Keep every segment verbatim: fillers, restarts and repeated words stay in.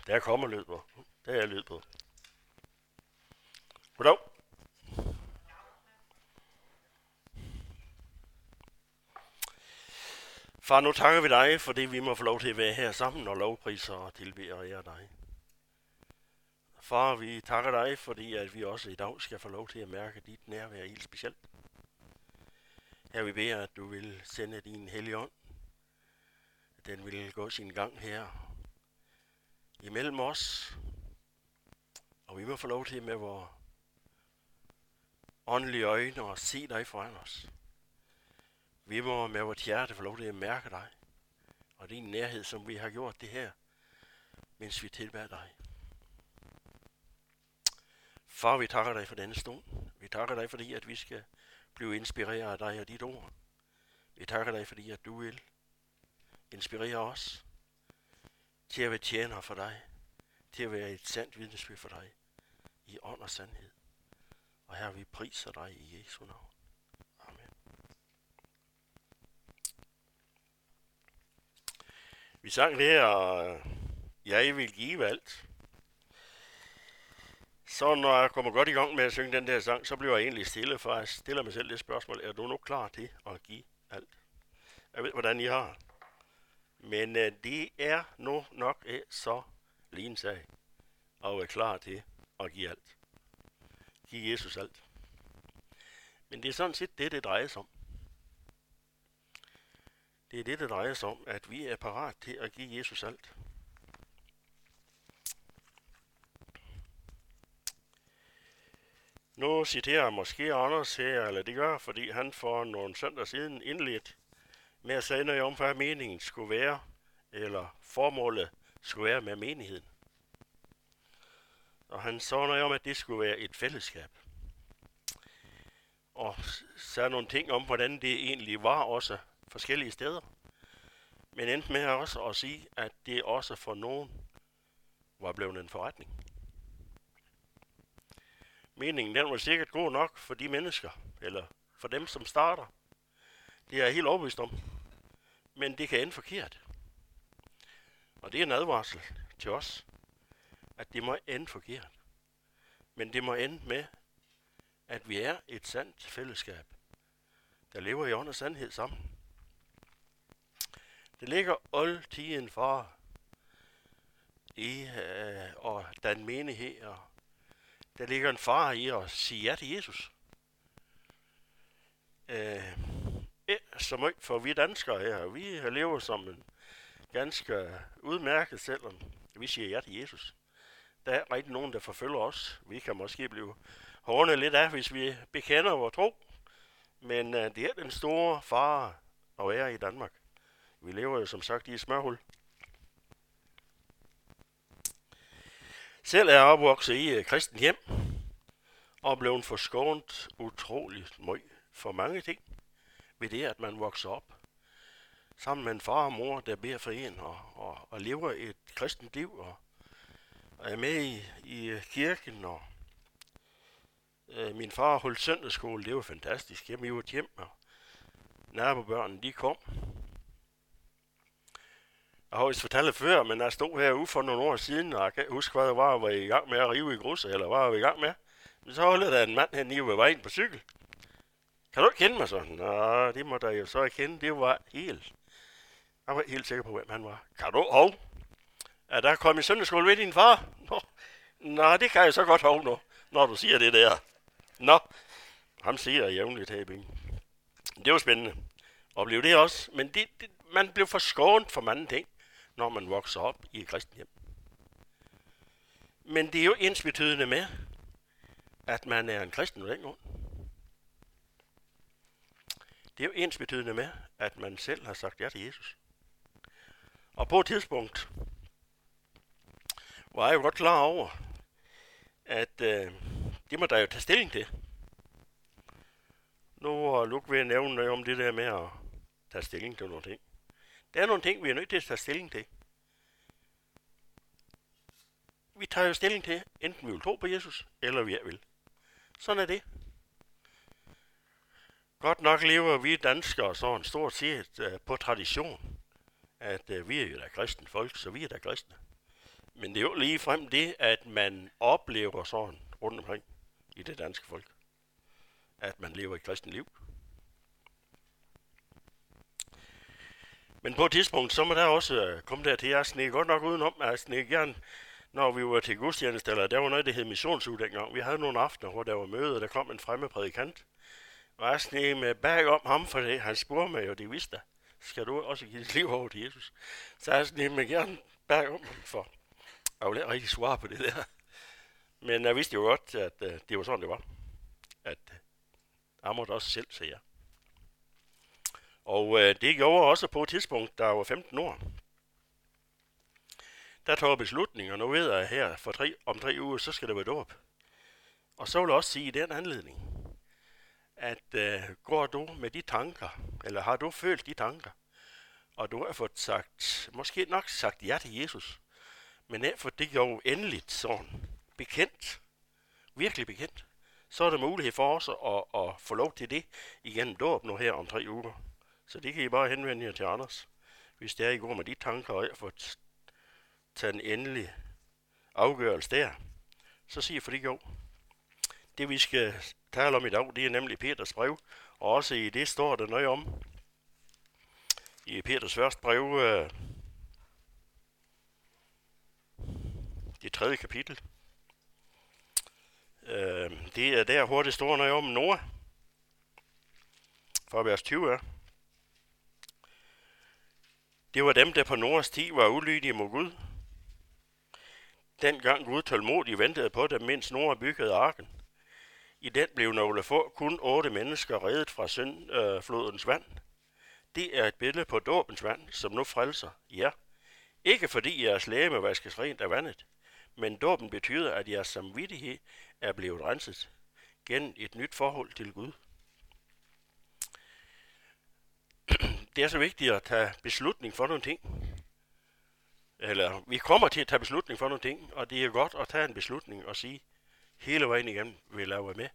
Der kommer lyd på. Der er lyd på. Goddag. Far, nu takker vi dig, fordi vi må få lov til at være her sammen og lovpriser og tilbede og ære dig. Far, vi takker dig, fordi at vi også i dag skal få lov til at mærke dit nærvær helt specielt. Her vi beder, at du vil sende din hellige ånd. Den vil gå sin gang her imellem os. Og vi må få lov til med vores åndelige øjne at se dig foran os. Vi må med vores hjerte få lov til at mærke dig. Og din nærhed, som vi har gjort det her, mens vi tilbærer dig. Far, vi takker dig for denne stund. Vi takker dig, fordi at vi skal blive inspireret af dig og dit ord. Vi takker dig, fordi at du vil inspirere os til at være tjener for dig, til at være et sandt vidnesbyrd for dig, i ånd og sandhed. Og her vi priser dig i Jesu navn. Amen. Vi sang det her, jeg vil give alt. Så når jeg kommer godt i gang med at synge den der sang, så bliver jeg egentlig stille, for jeg stiller mig selv det spørgsmål, er du nu klar til at give alt? Jeg ved, hvordan I har. Men øh, det er nu nok øh, så lige en sag, at være klar til at give alt. Give Jesus alt. Men det er sådan set det, det drejer sig om. Det er det, det drejer sig om, at vi er parat til at give Jesus alt. Nu citerer jeg måske Anders her, eller det gør, fordi han for nogle søndag siden indledt med at sige noget om, hvad meningen skulle være, eller formålet skulle være med menigheden. Og han så noget om, at det skulle være et fællesskab. Og sagde nogle ting om, hvordan det egentlig var også forskellige steder. Men endte med også at sige, at det også for nogen var blevet en forretning. Meningen den var sikkert god nok for de mennesker, eller for dem, som starter. Det er jeg helt overbevist om. Men det kan ende forkert. Og det er en advarsel til os, at det må ende forkert. Men det må ende med, at vi er et sandt fællesskab, der lever i ånd og sandhed sammen. Det ligger altid for i øh, og den menighed, og der ligger en far i at sige ja til Jesus. Øh, så meget for vi danskere her, vi lever som en ganske udmærket, selvom vi siger ja til Jesus. Der er rigtig nogen, der forfølger os. Vi kan måske blive hårdt lidt af, hvis vi bekender vores tro. Men øh, det er den store fare at være i Danmark. Vi lever jo som sagt i et smørhul. Selv er jeg opvokset i et kristent hjem, og blevet forskånet utroligt meget for mange ting, ved det, at man vokser op sammen med en far og mor, der beder for en, og, og, og lever et kristent liv, og, og er med i, i kirken, og øh, min far holdt søndagsskole, det var fantastisk, hjemme i vort hjem, og nabobørnene, de kom. Jeg har vist fortalt det før, men jeg stod herude for nogle år siden, og jeg kan huske, hvad jeg var, var i gang med at rive i grus, eller hvad jeg var i gang med. Men så holdt der en mand hernede ved vejen på cykel. Kan du ikke kende mig sådan? Nå, det må der jo så ikke kende. Det var helt... Jeg var helt sikker på, hvem han var. Kan du hov? Er der kommet i søndagsskole ved din far? Nå, Nå, det kan jeg så godt hov nu, når du siger det der. Nå, ham siger jeg jævnligt her i byen. Det var spændende. Og blev det også. Men det, det, man blev forskånet for mange ting, når man vokser op i et kristent hjem. Men det er jo ensbetydende med, at man er en kristen på den grund. Det er jo ensbetydende med, at man selv har sagt ja til Jesus. Og på et tidspunkt var jeg jo godt klar over, at øh, det må der jo tage stilling til. Nu har Luke ved at nævne noget om det der med at tage stilling til nogle ting. Der er nogle ting, vi er nødt til at tage stilling til. Vi tager jo stilling til, enten vi vil tro på Jesus, eller vi er vil. Sådan er det. Godt nok lever vi danskere sådan stort set uh, på tradition, at uh, vi er jo da kristne folk, så vi er da kristne. Men det er jo lige frem det, at man oplever sådan rundt omkring i det danske folk, at man lever et kristent liv. Men på et tidspunkt, så må der også komme der til, jeg sneg godt nok udenom, at jeg sneg gerne, når vi var til gudstjeneste, eller der var noget, der hed missionsuge dengang. Vi havde nogle aftener, hvor der var møde, og der kom en fremmed prædikant. Og jeg sneg med bag om ham, for det. Han spurgte mig jo, det vidste jeg. Skal du også give dit liv over til Jesus? Så jeg sneg mig gerne bag om ham, for jeg ville ikke rigtig svare på det der. Men jeg vidste jo godt, at uh, det var sådan, det var. At uh, jeg måtte også selv sige ja. Og uh, det gjorde også på et tidspunkt, da jeg var femten år. Der tog jeg beslutninger. Nu ved jeg her, for tre, om tre uger, så skal det være dåb. Og så vil jeg også sige i den anledning, at uh, går du med de tanker, eller har du følt de tanker, og du har fået sagt, måske nok sagt ja til Jesus, men af for det jo endeligt sådan bekendt, virkelig bekendt, så er der mulighed for os at, at få lov til det igennem dåb nu her om tre uger. Så det kan I bare henvende jer til Anders, hvis det er, I går med de tanker, og jeg får taget en endelig afgørelse der. Så siger jeg for det jo. Det vi skal tale om i dag, det er nemlig Peters brev, og også i det står der noget om. I Peters første brev, øh, det tredje kapitel, øh, det er der, hvor det står noget om Noah, fra vers tyve af. Det var dem, der på Noahs tid var ulydige mod Gud. Dengang Gud tålmodigt ventede på dem, mens Noah byggede arken. I den blev nogle få, kun otte mennesker reddet fra syndflodens øh, vand. Det er et billede på dåbens vand, som nu frelser jer. Ikke fordi jeres legeme vaskes rent af vandet, men dåben betyder, at jeres samvittighed er blevet renset gennem et nyt forhold til Gud. Det er så vigtigt at tage beslutning for nogle ting. Eller vi kommer til at tage beslutning for nogle ting, og det er godt at tage en beslutning og sige, hele vejen igennem vil jeg være med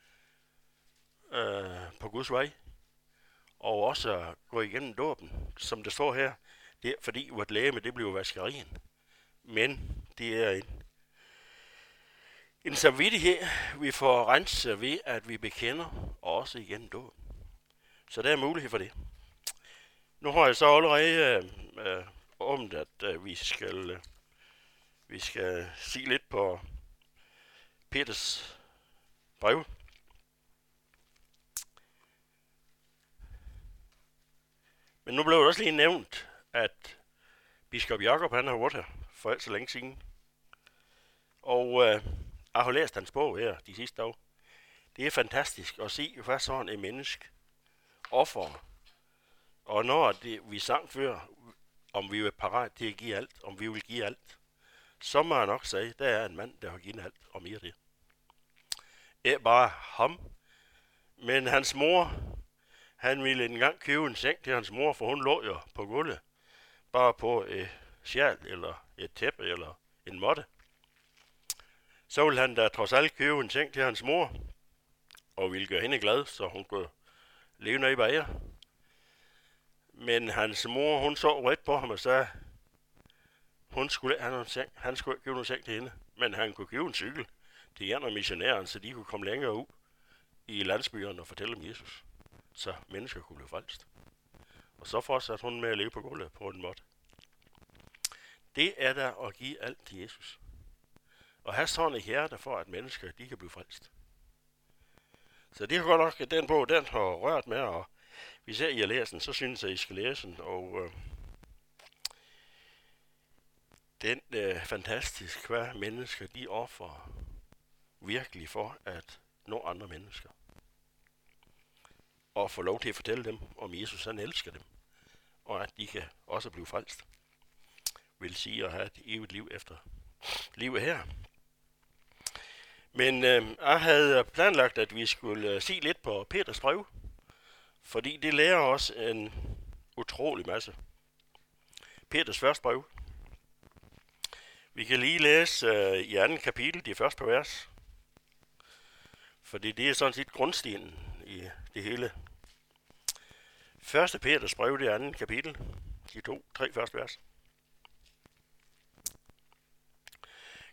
øh, på Guds vej. Og også gå igennem dåben, som det står her. Det er fordi vort legeme, det bliver vaskerien. Men det er en, en samvittighed, vi får renset ved, at vi bekender også igennem dåben. Så der er mulighed for det. Nu har jeg så allerede øh, om, at øh, vi skal øh, vi skal sige lidt på Peters brev. Men nu blev det også lige nævnt, at biskop Jakob, han har været her for alt så længe siden. Og øh, jeg har læst hans bog her de sidste dage. Det er fantastisk at se, hvad sådan en menneske offer. Og når det, vi sang før, om vi er parat til at give alt, om vi vil give alt, så må jeg nok sige, der er en mand, der har givet alt, og mere det. Ikke bare ham, men hans mor, han ville engang købe en seng til hans mor, for hun lå jo på gulvet, bare på et sjal, eller et tæppe, eller en måtte. Så ville han da trods alt købe en seng til hans mor, og ville gøre hende glad, så hun kunne leve nede i bager. Men hans mor, hun så ret på ham og sagde, hun skulle ikke have nogen seng. Han skulle ikke købe nogen seng til hende, men han kunne købe en cykel til en af missionærerne, så de kunne komme længere ud i landsbyerne og fortælle om Jesus, så mennesker kunne blive frelst. Og så fortsatte hun med at leve på gulvet på en måde. Det er der at give alt til Jesus. Og have sådan et hjerte for, at mennesker, de kan blive frelst. Så det er godt nok, at den bog, den har rørt med, og hvis I har læst den, så synes jeg, at I skal læse den. Og øh, den er øh, fantastisk, hvad mennesker, de offer virkelig for at nå andre mennesker. Og få lov til at fortælle dem, om Jesus han elsker dem. Og at de kan også blive frelst. Vil sige at have et evigt liv efter livet her. Men øh, jeg havde planlagt, at vi skulle øh, se lidt på Peters brev. Fordi det lærer os en utrolig masse. Peters første brev. Vi kan lige læse øh, i anden kapitel, de første par vers. Fordi det er sådan set grundstenen i det hele. Første Peters brev, det er anden kapitel. De to, tre første vers.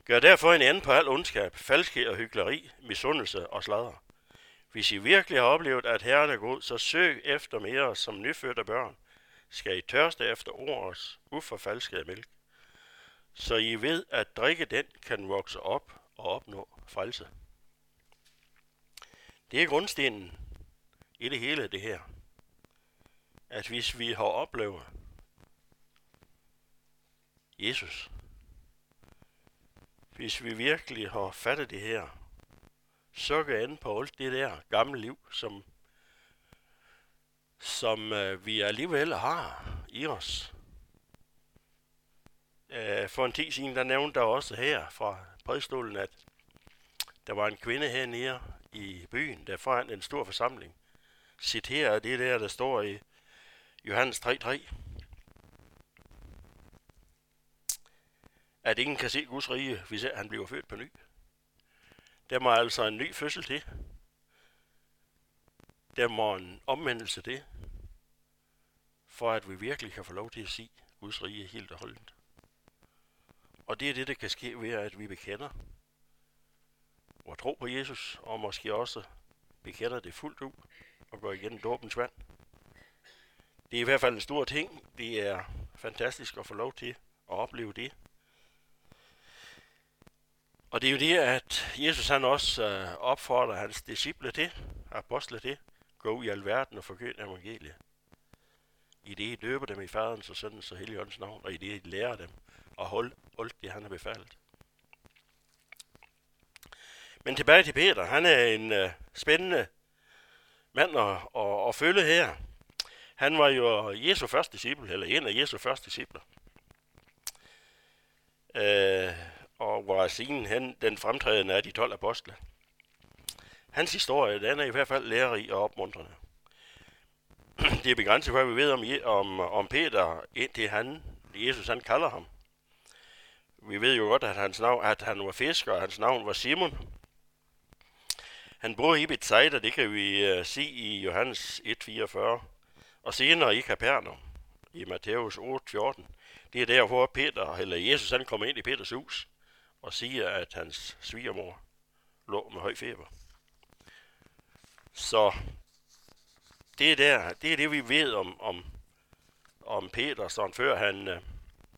Gør derfor en ende på al ondskab, falskhed og hykleri, misundelse og sladder. Hvis I virkelig har oplevet, at Herren er god, så søg efter mere som nyfødte børn. Skal I tørste efter ordets uforfalskede mælk, så I ved, at drikke den kan vokse op og opnå frelse. Det er grundstenen i det hele det her. At hvis vi har oplevet Jesus, hvis vi virkelig har fattet det her, så går ind på alt det der gamle liv, som, som øh, vi alligevel har i os. Øh, for en tid siden, der nævnte der også her fra prædikestolen, at der var en kvinde hernede i byen, der foran en stor forsamling, citerer det der, der står i Johannes tre tre. At ingen kan se Guds rige, hvis han bliver født på ny. Der må altså en ny fødsel til. Der må en omvendelse til, for at vi virkelig kan få lov til at se Guds rige helt og holdent. Og det er det, der kan ske ved, at vi bekender og tro på Jesus, og måske også bekender det fuldt ud og går igennem dåbens vand. Det er i hvert fald en stor ting. Det er fantastisk at få lov til at opleve det. Og det er jo det, at Jesus han også øh, opfordrer hans disciple til, apostle til, gå ud i alverden og forkynde evangeliet. I det, I døber dem i faderens og søndens og helligåndens navn, og i det, I lærer dem at holde alt det, han har befalet. Men tilbage til Peter. Han er en øh, spændende mand at, at, at følge her. Han var jo Jesu første disciple, eller en af Jesu første discipler. Øh, og var siden hen den fremtrædende af de tolv apostle. Hans historie, den er i hvert fald lærerig og opmuntrende. Det er begrænset, hvad vi ved om, om, om Peter, indtil han, Jesus han kalder ham. Vi ved jo godt, at, hans navn, at han var fisker, og hans navn var Simon. Han bor i Bethsaida, det kan vi uh, se i Johannes et fireogfyrre, og senere i Kapernaum, i Matthæus otte fjorten. Det er der, hvor Peter, eller Jesus han kommer ind i Peters hus, og siger, at hans svigermor lå med høj feber. Så det er, der, det, er det, vi ved om, om, om Peter, sådan, før, han, uh,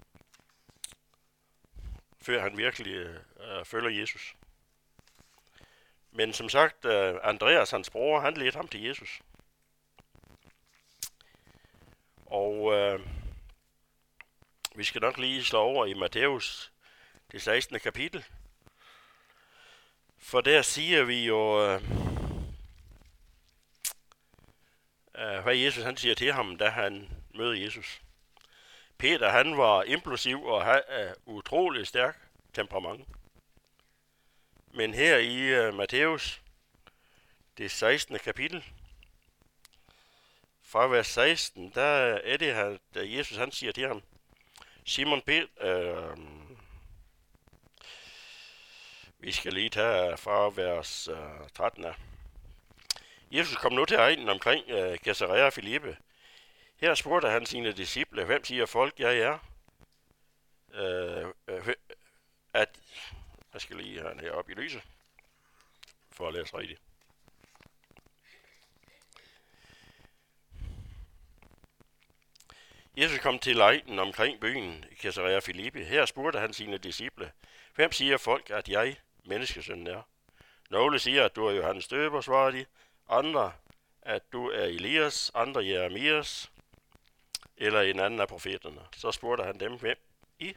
før han virkelig uh, følger Jesus. Men som sagt, uh, Andreas, hans bror, han ledte ham til Jesus. Og uh, vi skal nok lige slå over i Matthæus, det sekstende kapitel. For der siger vi jo, uh, uh, hvad Jesus han siger til ham, da han møder Jesus. Peter, han var implosiv og havde uh, utrolig stærk temperament. Men her i uh, Matthæus, det sekstende kapitel, fra vers seksten, der er det her, da Jesus han siger til ham, Simon Peter, øh, vi skal lige tage fra vers øh, tretten af. Jesus kom nu til egnen omkring øh, Caesarea Philippe. Her spurgte han sine disciple, hvem siger folk, jeg er? Øh, øh, at, jeg skal lige have den her op i lyset, for at læse rigtigt. Jesus kom til egnen omkring byen i Caesarea Philippe. Her spurgte han sine disciple, hvem siger folk, at jeg, menneskesønnen, er? Nogle siger, at du er Johannes Døber, svarer de. Andre, at du er Elias. Andre, Jeremias. Eller en anden af profeterne. Så spurgte han dem, hvem I?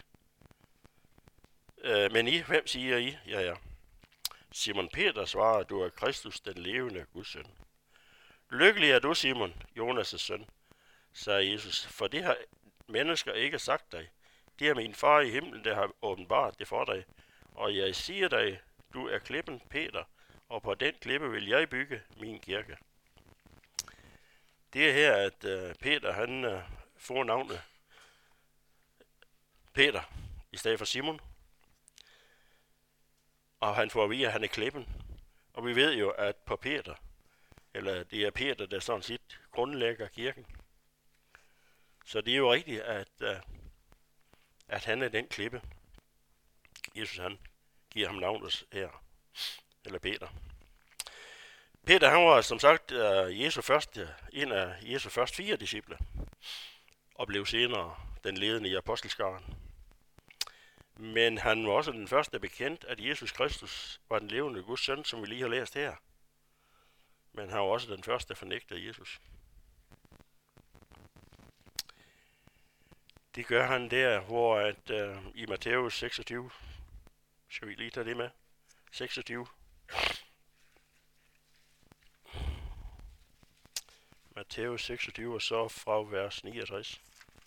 Øh, men I, hvem siger I, jeg er? Simon Peter svarer, du er Kristus, den levende Guds søn. Lykkelig er du, Simon, Jonas' søn, sagde Jesus, for det har mennesker ikke sagt dig. Det er min far i himlen, der har åbenbart det for dig. Og jeg siger dig, du er klippen, Peter, og på den klippe vil jeg bygge min kirke. Det er her, at uh, Peter, han uh, får navnet Peter, i stedet for Simon. Og han får at vide, at han er klippen. Og vi ved jo, at på Peter, eller det er Peter, der sådan set grundlægger kirken. Så det er jo rigtigt, at, uh, at han er den klippe, Jesus han giver ham navnet her, eller Peter. Peter, han var som sagt uh, Jesu første, en af Jesu første fire disciple, og blev senere den ledende i apostelskaren. Men han var også den første bekendt, at Jesus Kristus var den levende Guds søn, som vi lige har læst her. Men han var også den første, der fornægtede Jesus. Det gør han der, hvor at, uh, i Matthæus seksogtyve, skal vi lige tage det med, seksogtyve. Matthæus seksogtyve, og så fra vers niogtres.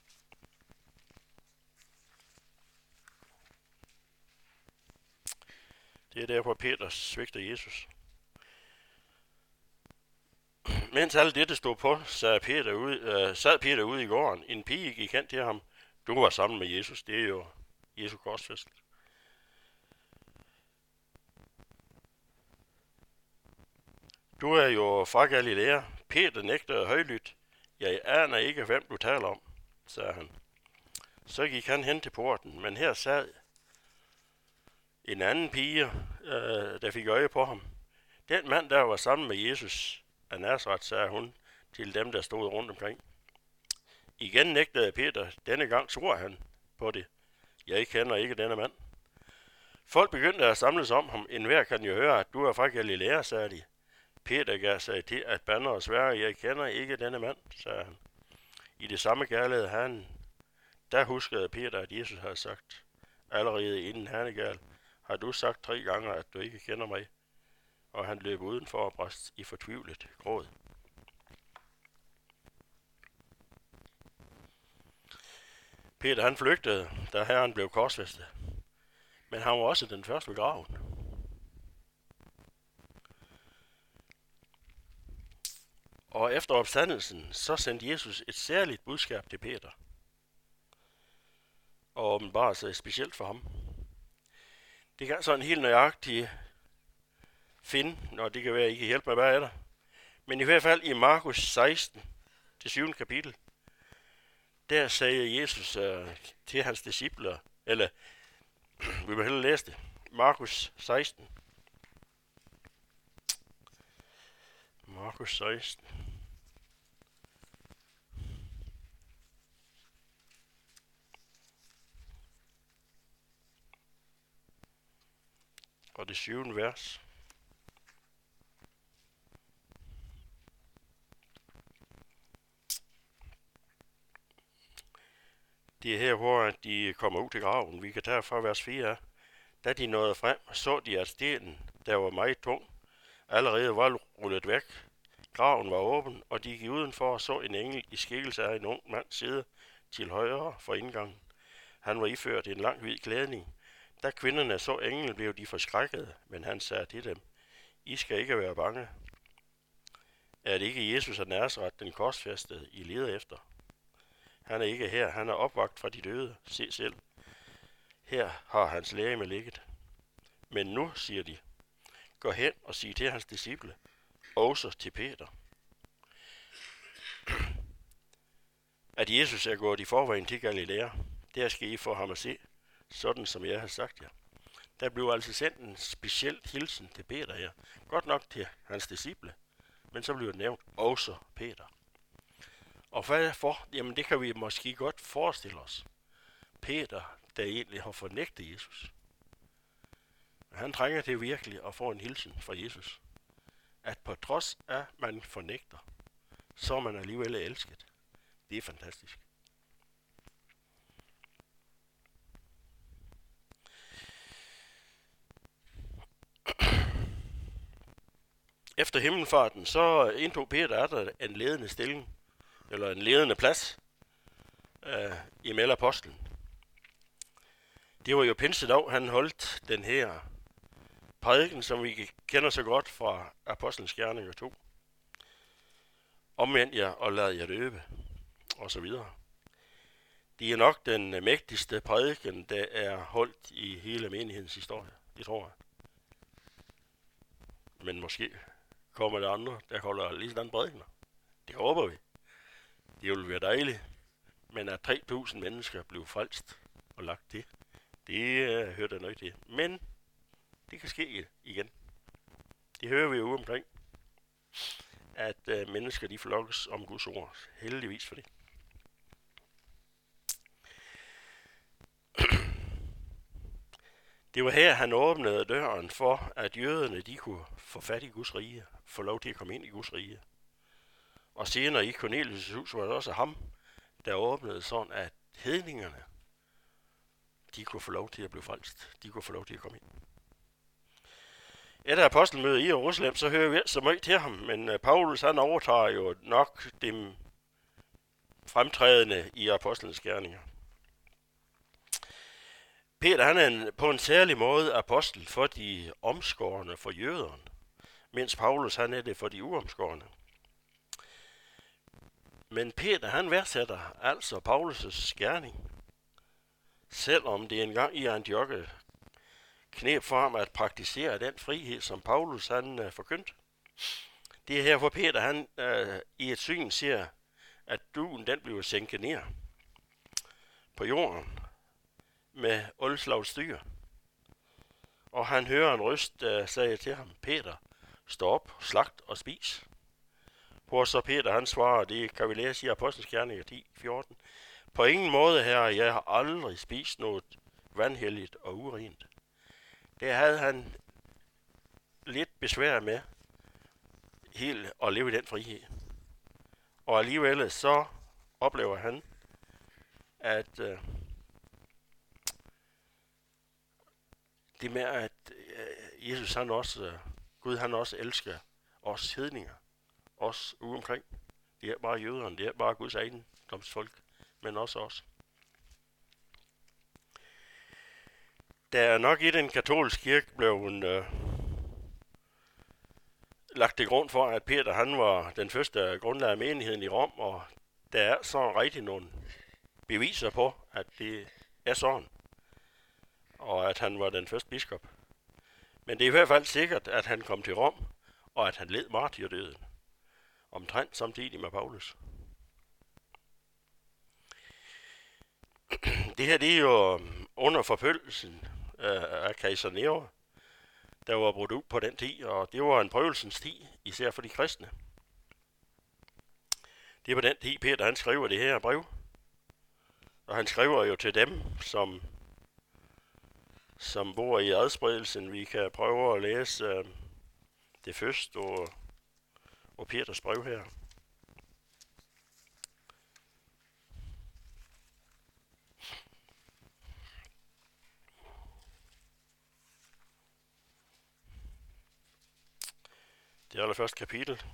Det er der, hvor Peter svigter Jesus. Mens alt dette stod på, sad Peter, ude, øh, sad Peter ude i gården. En pige gik hen til ham. Du var sammen med Jesus. Det er jo Jesu korsfæst. Du er jo fra Galilea. Peter nægtede højlydt. Jeg aner ikke, hvem du taler om, sagde han. Så gik han hen til porten, men her sad en anden pige, øh, der fik øje på ham. Den mand, der var sammen med Jesus af Nazaret, sagde hun til dem, der stod rundt omkring. Igen nægtede Peter. Denne gang svor han på det. Jeg kender ikke denne mand. Folk begyndte at samles om ham. Enhver kan jo høre, at du er fra Galilea, sagde de. Peter gav sig til at bande og svære. Jeg kender ikke denne mand, sagde han. I det samme gærlede han. Der huskede Peter, at Jesus havde sagt, allerede inden han er gal, har du sagt tre gange, at du ikke kender mig. Og han løb udenfor og brast i fortvivlet gråd. Peter han flygtede, da Herren blev korsfæstet. Men han var også den første ved graven. Og efter opstandelsen, så sendte Jesus et særligt budskab til Peter. Og åbenbart sig specielt for ham. Det kan sådan helt nøjagtigt finde, når det kan være, I kan hjælpe mig, hvad er der? Men i hvert fald i Markus seksten, det syvende kapitel, der sagde Jesus uh, til hans discipler, eller vi må hellere læse det, Markus seksten. Markus seksten. Og det syvende vers. Det er her, hvor de kommer ud til graven. Vi kan tage fra vers fire. Da de nåede frem, så de, at stenen, der var meget tung, allerede var rullet væk. Graven var åben, og de gik udenfor og så en engel i skikkelse af en ung mand sidde til højre for indgangen. Han var iført en lang hvid klædning. Da kvinderne så englen, blev de forskrækkede, men han sagde til dem, I skal ikke være bange. Er det ikke Jesus af Nazaret, den korsfæstede, I leder efter? Han er ikke her, han er opvakt fra de døde. Se selv. Her har hans legeme ligget. Men nu, siger de, gå hen og sig til hans disciple, også til Peter, at Jesus er gået i forvejen til Galilea. Der skal I få ham at se, sådan som jeg har sagt jer. Der blev altså sendt en speciel hilsen til Peter her. Godt nok til hans disciple, men så blev det nævnt også Peter. Og hvorfor? Jamen det kan vi måske godt forestille os. Peter, der egentlig har fornægtet Jesus. Han trænger til virkelig at få en hilsen fra Jesus. At på trods af, at man fornægter, så er man alligevel elsket. Det er fantastisk. Efter himmelfarten, så indtog Peter atter en ledende stilling, eller en ledende plads, øh, imellem apostlen. Det var jo pinsedag, han holdt den her prædiken, som vi kender så godt fra Apostlenes Gerninger to. Omvend jer og lad jer døbe, og så videre. Det er nok den mægtigste prædiken, der er holdt i hele menighedens historie, det tror jeg. Men måske kommer der andre, der holder lige sådan prædikener. Det håber vi. Det ville være dejligt. Men at tre tusind mennesker blev frelst og lagt til, det uh, hørte noget til. Men Det kan ske igen. Det hører vi jo ude omkring, at øh, mennesker de forlokkes om Guds ord. Heldigvis for det. Det var her, han åbnede døren for, at jøderne de kunne få fat i Guds rige, få lov til at komme ind i Guds rige. Og senere i Cornelius' hus var det også ham, der åbnede sådan, at hedningerne, de kunne få lov til at blive frelst. De kunne få lov til at komme ind. Efter apostelmødet i Jerusalem, så hører vi ikke så meget til ham, men Paulus han overtager jo nok dem fremtrædende i apostlenes gerninger. Peter han er en, på en særlig måde apostel for de omskårne, for jøderne, mens Paulus han er det for de uomskårne. Men Peter han værdsætter altså Paulus' gerning, selvom det engang i Antiochia kneb for ham at praktisere den frihed, som Paulus han uh, forkyndte. Det er her, hvor Peter han uh, i et syn siger, at duen den bliver sænket ned på jorden med oldslags styr. Og han hører en røst, der sagde til ham, Peter, stå op, slagt og spis. Hvor så Peter han svarer, det kan vi læse i Apostlenes Gerninger ti fjorten. På ingen måde, herre, jeg har aldrig spist noget vanhelligt og urent. Det havde han lidt besvær med helt at leve i den frihed. Og alligevel så oplever han, at øh, det med, at øh, Jesus han også, øh, Gud han også elsker os hedninger, os ude omkring. Det er bare jøderne, det er bare Guds ejendomsfolk, men også os. Der er nok i den katolske kirke blev hun øh, lagt til grund for, at Peter han var den første grundlægger af menigheden i Rom, og der er så rigtig nogle beviser på, at det er sådan, og at han var den første biskop. Men det er i hvert fald sikkert, at han kom til Rom, og at han led martyrdøden, omtrent samtidig med Paulus. Det her det er jo under forfølgelsen af kejser Nero, der var brudt ud på den tid, og det var en prøvelsens tid, især for de kristne. Det er på den tid, Peter han skriver det her brev, og han skriver jo til dem, som, som bor i adspredelsen. Vi kan prøve at læse uh, det første og, og Peters brev her. Det allerførste kapitel.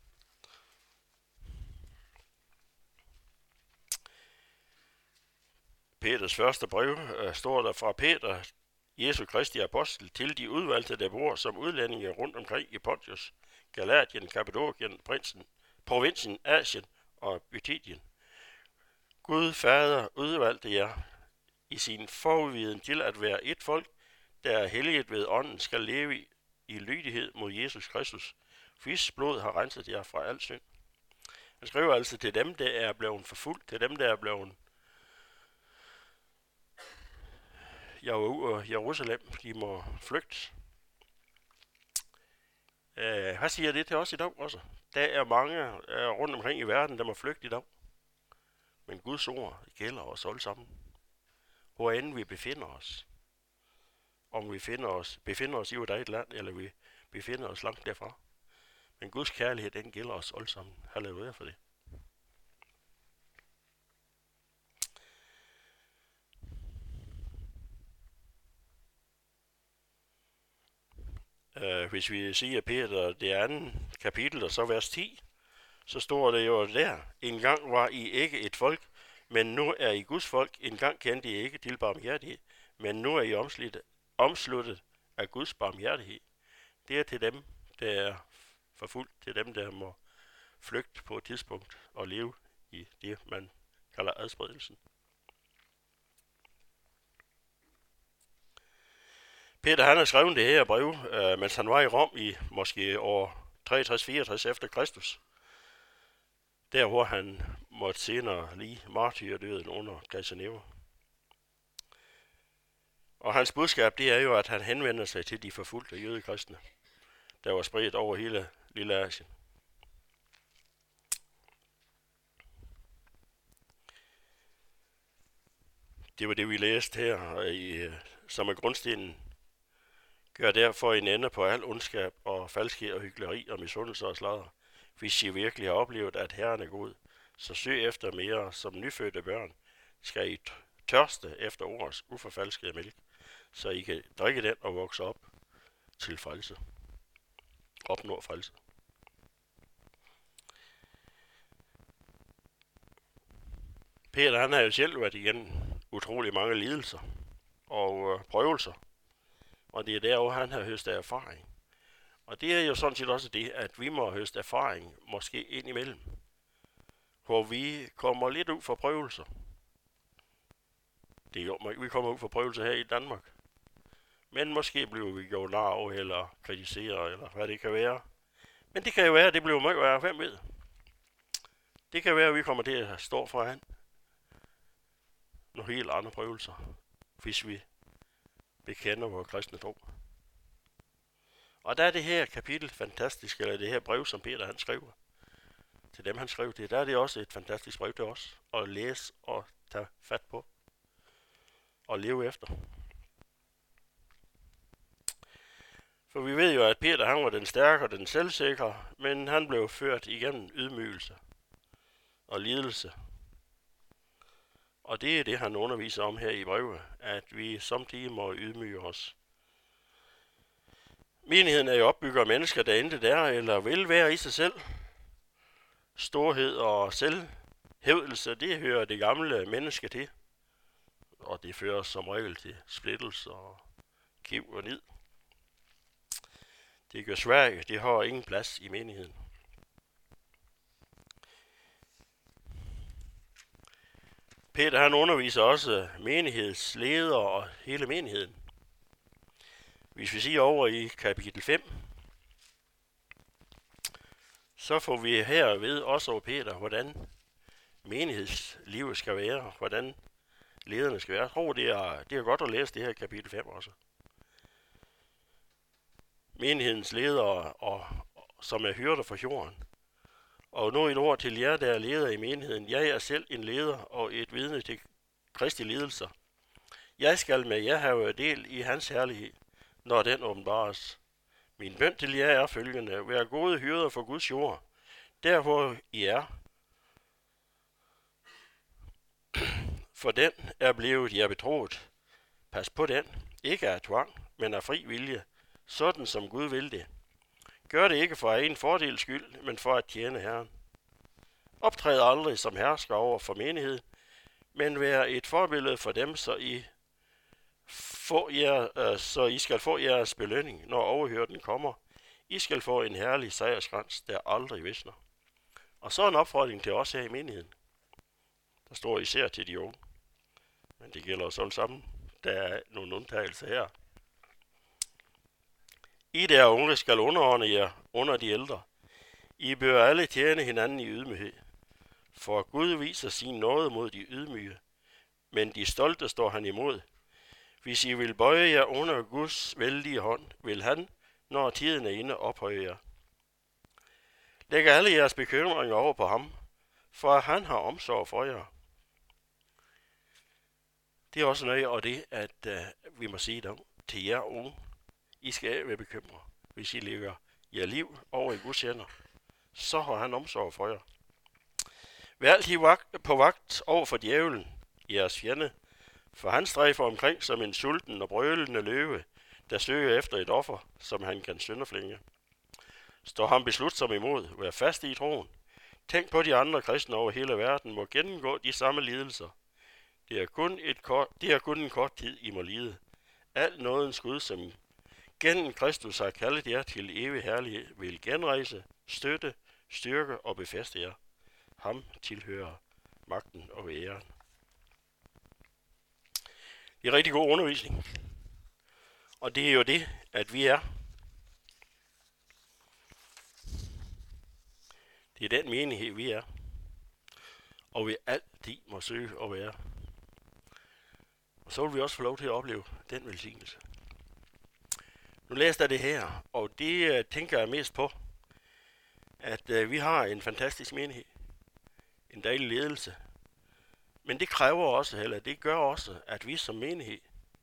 Peters første brev uh, står der fra Peter, Jesu Kristi apostel, til de udvalgte, der bor som udlændinge rundt omkring i Pontius, Galatien, Kappadokien, prinsen, provinsen, Asien og Bithydien. Gud Fader udvalgte jer i sin forudviden til at være et folk, der er helliget ved ånden, skal leve i, i lydighed mod Jesus Kristus. Hvis blod har renset jer fra al synd. Han skriver altså til dem, der er blevet forfulgt, til dem, der er blevet Jerusalem, de må flygte. Uh, hvad siger det til os i dag også? Der er mange uh, rundt omkring i verden, der må flygte i dag. Men Guds ord gælder os alle sammen. Hvor end vi befinder os. Om vi finder os, befinder os i et eget land, eller vi befinder os langt derfra. Men Guds kærlighed, den gælder os alle sammen. Halleluja for det. Uh, hvis vi siger Peter det andet kapitel, og så vers ti, så står det jo der, en gang var I ikke et folk, men nu er I Guds folk. En gang kendte I ikke til barmhjertighed, men nu er I omsluttet, omsluttet af Guds barmhjertighed. Det er til dem, der er forfulgt, til dem, der må flygte på et tidspunkt og leve i det, man kalder adspredelsen. Peter han har skrevet det her brev, øh, mens han var i Rom i måske år treogtres fireogtres efter Kristus. Der hvor han måtte senere lige martyrdøden under kejser Nero. Og hans budskab, det er jo, at han henvender sig til de forfulgte jødekristne, der var spredt over hele Lille Asien. Det var det, vi læste her, i, som er grundstenen. Gør derfor en ende på al ondskab og falskhed og hykleri og misundelse og sladder. Hvis I virkelig har oplevet, at Herren er god, så søg efter mere. Som nyfødte børn skal I tørste efter ordets uforfalskede mælk, så I kan drikke den og vokse op til frelse. Opnå frelse. Peter, han har jo selv været igennem utrolig mange lidelser og øh, prøvelser. Og det er der, hvor han har høstet erfaring. Og det er jo sådan set også det, at vi må høste erfaring, måske ind imellem. Hvor vi kommer lidt ud for prøvelser. Det er jo, vi kommer ud for prøvelser her i Danmark. Men måske bliver vi gjort nar over, eller kritiseret, eller hvad det kan være. Men det kan jo være, at det bliver meget værre, hvem ved. Det kan være, at vi kommer til at stå foran nogle helt andre prøvelser, hvis vi bekender vores kristne tro. Og der er det her kapitel fantastisk, eller det her brev, som Peter han skriver til dem, han skrev til. Der er det også et fantastisk brev til os at læse og tage fat på og leve efter. For vi ved jo, at Peter han var den stærke og den selvsikre, men han blev ført igennem ydmygelse og lidelse. Og det er det, han underviser om her i brevet, at vi samtidig må ydmyge os. Menigheden er jo opbygget af mennesker, der intet er eller vil være i sig selv. Storhed og selvhævdelse, det hører det gamle menneske til. Og det fører som regel til splittelse og kiv og nid. Det gør Sverige, det har ingen plads i menigheden. Peter han underviser også menighedsledere og hele menigheden. Hvis vi siger over i kapitel fem, så får vi her ved også over Peter, hvordan menighedslivet skal være, hvordan lederne skal være. Jeg tror, det er, det er godt at læse det her kapitel fem også. Menighedens ledere, og, som er hyrder for jorden. Og nu et ord til jer, der er ledere i menigheden. Jeg er selv en leder og et vidne til Kristi lidelser. Jeg skal med jer have del i hans herlighed, når den åbenbares. Min bøn til jer er følgende. Vær gode hyrder for Guds jord, der hvor I er. For den er blevet jer betroet. Pas på den, ikke af tvang, men af fri vilje, sådan som Gud vil det. Gør det ikke for egen fordels skyld, men for at tjene Herren. Optræd aldrig som hersker over for menigheden, men vær et forbillede for dem, så I, få jer, øh, så I skal få jeres belønning, når overhyrden kommer. I skal få en herlig sejrskrans, der aldrig visner. Og så en opfordring til os her i menigheden. Der står især til de unge, men det gælder også alle sammen. Der er nogle undtagelser her. I der unge skal underordne jer under de ældre. I bør alle tjene hinanden i ydmyghed. For Gud viser sin nåde mod de ydmyge, men de stolte står han imod. Hvis I vil bøje jer under Guds vældige hånd, vil han, når tiden er inde, ophøje jer. Læg alle jeres bekymringer over på ham, for han har omsorg for jer. Det er også noget, og det, at uh, vi må sige det til jer unge. I skal ikke være bekymret, hvis I lægger jer liv over i Guds hænder. Så har han omsorg for jer. Vær altid på vagt over for djævlen, jeres fjende, for han stræfer omkring som en sulten og brølende løve, der søger efter et offer, som han kan sønderflinge. Står ham beslutsom imod, vær fast i troen. Tænk på de andre kristne over hele verden må gennemgå de samme lidelser. Det er kun, et kort, det er kun en kort tid, I må lide. Alt nådens Gud, som gennem Kristus har kaldet jer til evig herlighed, vil genrejse, støtte, styrke og befæste jer. Ham tilhører magten og æren. Det er rigtig god undervisning. Og det er jo det, at vi er. Det er den menighed, vi er. Og vi altid må søge at være. Og så vil vi også få lov til at opleve den velsignelse. Nu læste jeg det her, og det uh, tænker jeg mest på, at uh, vi har en fantastisk menighed. En dejlig ledelse. Men det kræver også, eller det gør også, at vi som menighed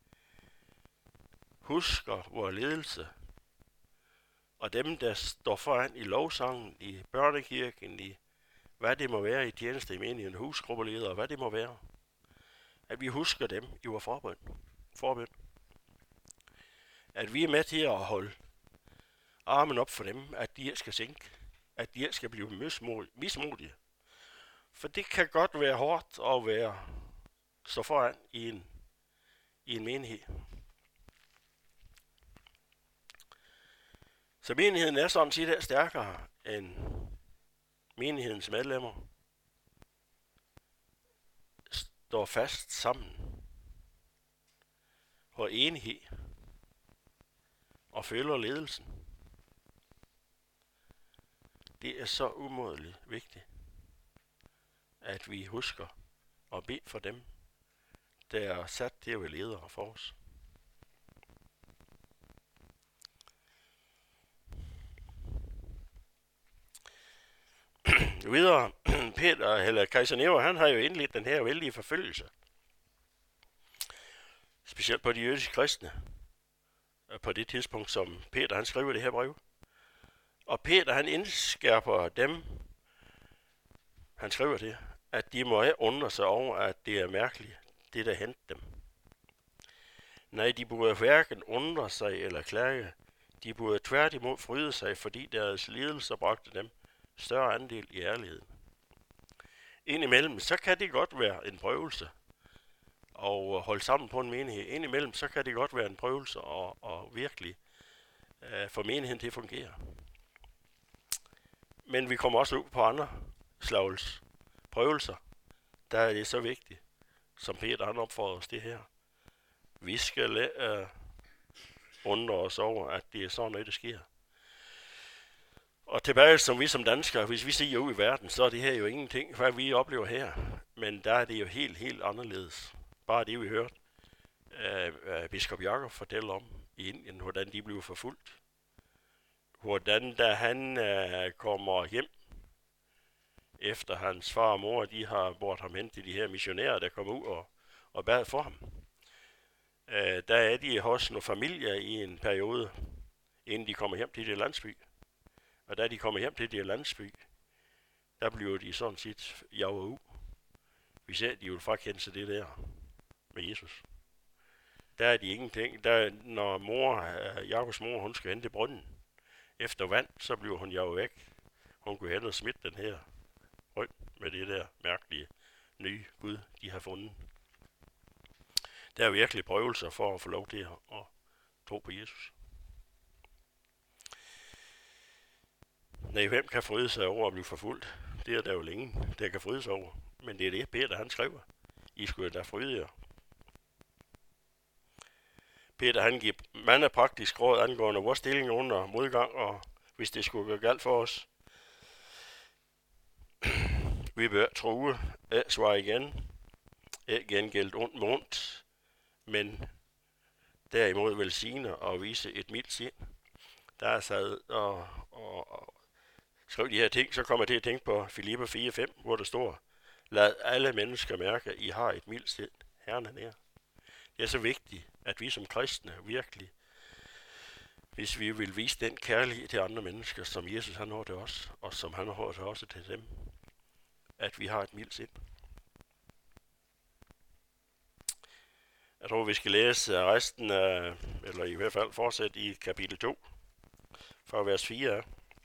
husker vores ledelse. Og dem, der står foran i lovsangen, i børnekirken, i hvad det må være i tjeneste i menigheden, husgruppeledere, hvad det må være. At vi husker dem i vores forbøn. forbøn. At vi er med til at holde armen op for dem, at de ikke skal sænke. At de ikke skal blive mismodige. For det kan godt være hårdt at være så foran i en, i en menighed. Så menigheden er sådan set stærkere end menighedens medlemmer står fast sammen og enighed og følger ledelsen. Det er så umådeligt vigtigt, at vi husker at bede for dem, der er sat til at være ledere for os. Videre, Peter, eller kejser Nero, han har jo indledt den her vældige forfølgelse. Specielt på de jødiske kristne. På det tidspunkt, som Peter han skriver det her brev. Og Peter han indskærper dem, han skriver det, at de må ikke undre sig over, at det er mærkeligt, det der hentede dem. Nej, de burde hverken undre sig eller klage. De burde tværtimod fryde sig, fordi deres lidelser bragte dem større andel i ærligheden. Indimellem, så kan det godt være en prøvelse at holde sammen på en menighed. Indimellem, så kan det godt være en prøvelse at, at virkelig uh, få menigheden til at fungere. Men vi kommer også ud på andre slags prøvelser. Der er det så vigtigt, som Peter han opfordrer os det her. Vi skal uh, undre os over, at det er sådan noget, der sker. Og tilbage som vi som danskere, hvis vi siger ud i verden, så er det her jo ingenting, hvad vi oplever her. Men der er det jo helt, helt anderledes. Bare det, vi hørte uh, uh, biskop Jakob fortælle om i Indien, hvordan de blev forfulgt. Hvordan da han uh, kommer hjem, efter hans far og mor, de har båret ham hen til de her missionærer, der kommer ud og, og bad for ham. Uh, der er de hos nogle familier i en periode, inden de kommer hjem til det landsby. Og da de kommer hjem til det landsby, der bliver de sådan set jaget ud. Vi ser, at de vil frakende sig det der med Jesus. Der er de ingenting. Der, når mor, Jakobs mor, hun skal hen til brønden efter vand, så bliver hun jaget væk. Hun kunne hen og smitte den her rød med det der mærkelige nye Gud, de har fundet. Der er virkelig prøvelser for at få lov til at, at tro på Jesus. Nej, hvem kan fryde sig over at blive forfulgt? Det er der jo længe, der kan fryde sig over. Men det er det, Peter han skriver. I skulle da fryde jer. Peter han giver mange praktisk råd angående vores stilling under modgang, og hvis det skulle gå galt for os. Vi bør true, at svare igen, at gengældt ondt med ondt, men derimod velsigne og vise et mildt sind. Der er sad og, og, og skriv de her ting, så kommer jeg til at tænke på Filipper fire fem, hvor der står, lad alle mennesker mærke, at I har et mildt sind. Herren er nær. Det er så vigtigt, at vi som kristne virkelig, hvis vi vil vise den kærlighed til andre mennesker, som Jesus han har til os, og som han har til også til dem, at vi har et mildt sind. Jeg tror, vi skal læse resten af, eller i hvert fald fortsætte i kapitel to, fra vers fire.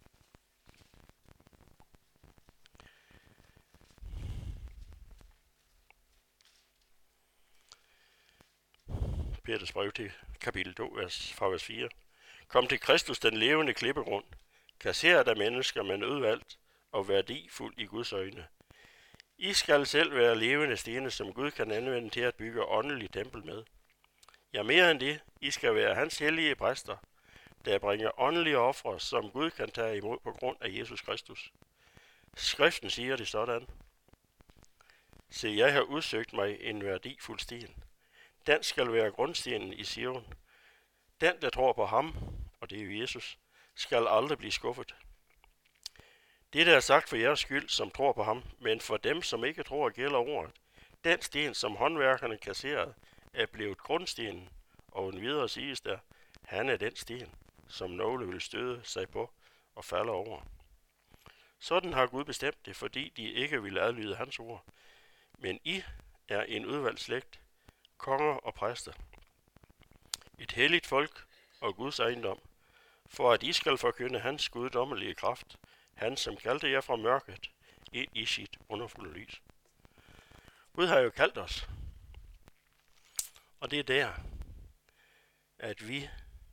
Peters brev til kapitel to, vers, fra vers fire. Kom til Kristus, den levende klippegrund, kasseret af mennesker, men udvalgt og værdifuld i Guds øjne. I skal selv være levende stene, som Gud kan anvende til at bygge åndelig tempel med. Ja, mere end det, I skal være hans hellige præster, der bringer åndelige ofre, som Gud kan tage imod på grund af Jesus Kristus. Skriften siger det sådan. Se, jeg har udsøgt mig en værdifuld sten. Den skal være grundstenen i Sion. Den, der tror på ham, og det er jo Jesus, skal aldrig blive skuffet. Det, der er sagt for jeres skyld, som tror på ham, men for dem, som ikke tror, gælder ordet. Den sten, som håndværkerne kasserede, er blevet grundstenen, og en videre siges der, han er den sten, som nogle vil støde sig på og falde over. Sådan har Gud bestemt det, fordi de ikke vil adlyde hans ord. Men I er en udvalgt slægt, konger og præster, et helligt folk og Guds ejendom, for at I skal forkynde hans guddommelige kraft, han som kaldte jer fra mørket ind i sit underfulde lys. Gud har jo kaldt os, og det er der, at vi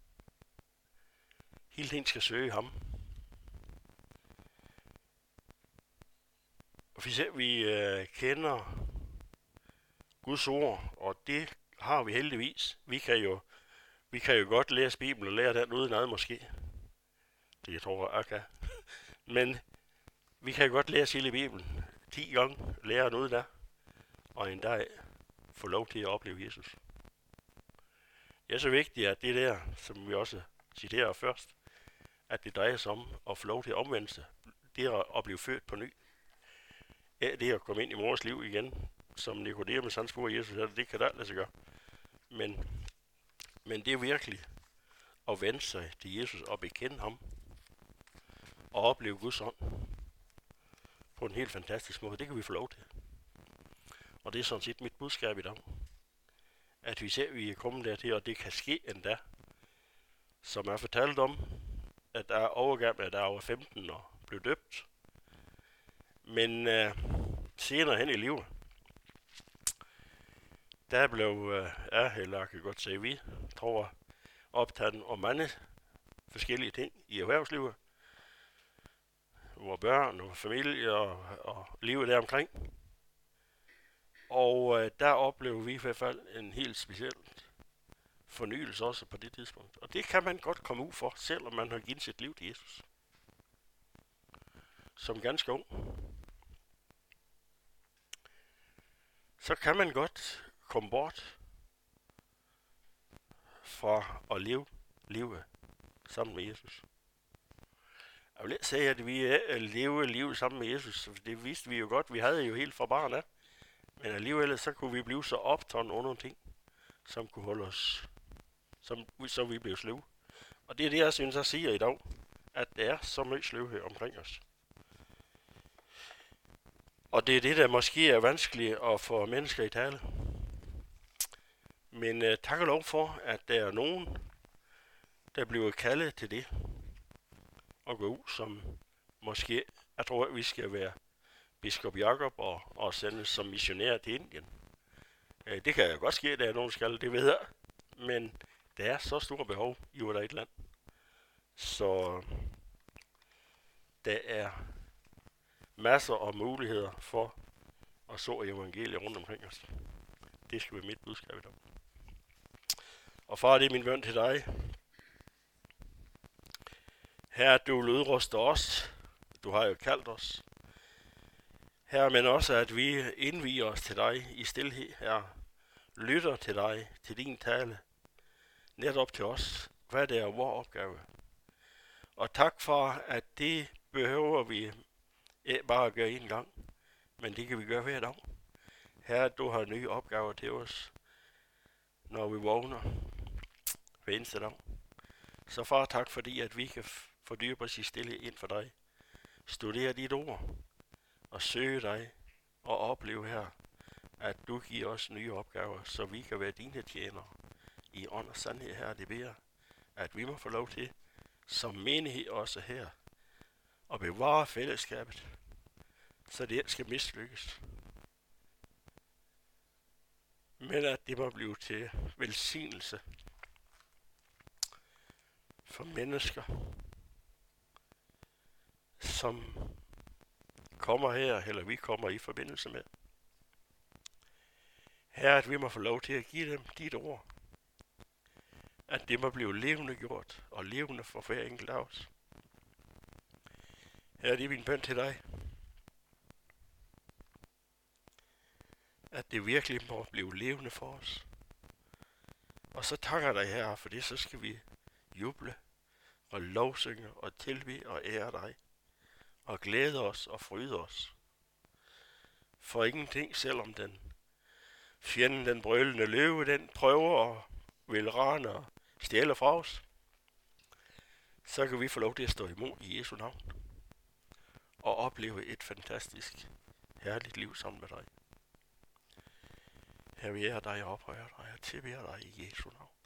hele tiden skal søge ham. Og hvis vi øh, kender Guds ord, og det har vi heldigvis. Vi kan jo, vi kan jo godt læse Bibelen og lære den udenad måske. Det jeg tror jeg kan. Men vi kan jo godt læse hele Bibelen ti gange, lære den udenad, og en dag få lov til at opleve Jesus. Det er så vigtigt, at det der, som vi også citerer først, at det drejer sig om at få lov til at omvende sig. Det er at blive født på ny. Ja, det er at komme ind i mors liv igen, som Nikodemus han spurgte Jesus, at det kan da lade sig gøre. Men, men det er virkelig at vende sig til Jesus og bekende ham og opleve Guds ånd på en helt fantastisk måde. Det kan vi få lov til. Og det er sådan set mit budskab i dag. At vi ser, at vi er kommet dertil, og det kan ske endda, som er fortalt om, at der er overgang, at der er over femten og blev døbt. Men øh, senere hen i livet, der blev øh, jeg, eller jeg kan godt sige vi, tror optaget om mange forskellige ting i erhvervslivet. Vores børn og familie og, og livet deromkring. Og øh, der oplever vi i hvert fald en helt speciel fornyelse også på det tidspunkt. Og det kan man godt komme ud for, selvom man har givet sit liv til Jesus. Som ganske ung. Så kan man godt komme bort fra at leve livet sammen med Jesus. Jeg vil ikke sige, at vi lever livet sammen med Jesus, for det vidste vi jo godt. Vi havde jo helt fra barn af. Men alligevel så kunne vi blive så optaget under ting, som kunne holde os, som, så vi blev sløve. Og det er det, jeg synes, jeg siger i dag, at der er så meget sløvhed omkring os. Og det er det, der måske er vanskeligt at få mennesker i tale. Men uh, tak og lov for, at der er nogen, der bliver kaldet til det. Og gå ud som måske, jeg tror, at vi skal være biskop Jakob og, og sendes som missionær til Indien. Uh, det kan jo godt ske, at der er nogen, der skal, det ved jeg. Men der er så store behov i vores eget land. Så der er masser af muligheder for at så evangeliet rundt omkring os. Det skal være mit budskab i dag. Og far, det er min bøn til dig. Herre, du vil udruste os. Du har jo kaldt os. Herre, men også at vi indviger os til dig i stilhed. Herre, lytter til dig, til din tale. Netop til os. Hvad det er vores opgave. Og tak for, at det behøver vi ikke bare at gøre en gang, men det kan vi gøre hver dag. Herre, du har nye opgaver til os, når vi vågner hver eneste dag. Så far, tak fordi, at vi kan fordybe os i stille ind for dig. Studere dit ord og søge dig og opleve her, at du giver os nye opgaver, så vi kan være dine tjenere i ånd og sandhed her. Det beder, at vi må få lov til, som menighed også her, at bevare fællesskabet, så det ikke skal mislykkes. Men at det må blive til velsignelse for mennesker, som kommer her, eller vi kommer i forbindelse med. Her at vi må få lov til at give dem dit ord. At det må blive levende gjort, og levende for hver enkelt af os. Her er det min bøn til dig. At det virkelig må blive levende for os. Og så takker dig, Herre, for det, så skal vi juble og lovsynge og tilbe og ære dig. Og glæde os og fryde os. For ingenting, selvom den fjenden, den brølende løve, den prøver at vil rane og stjæle fra os, så kan vi få lov til at stå imod i Jesu navn. Og opleve et fantastisk, herligt liv sammen med dig. Her vil jeg dig og ophøje dig og tilbede dig i Jesu navn.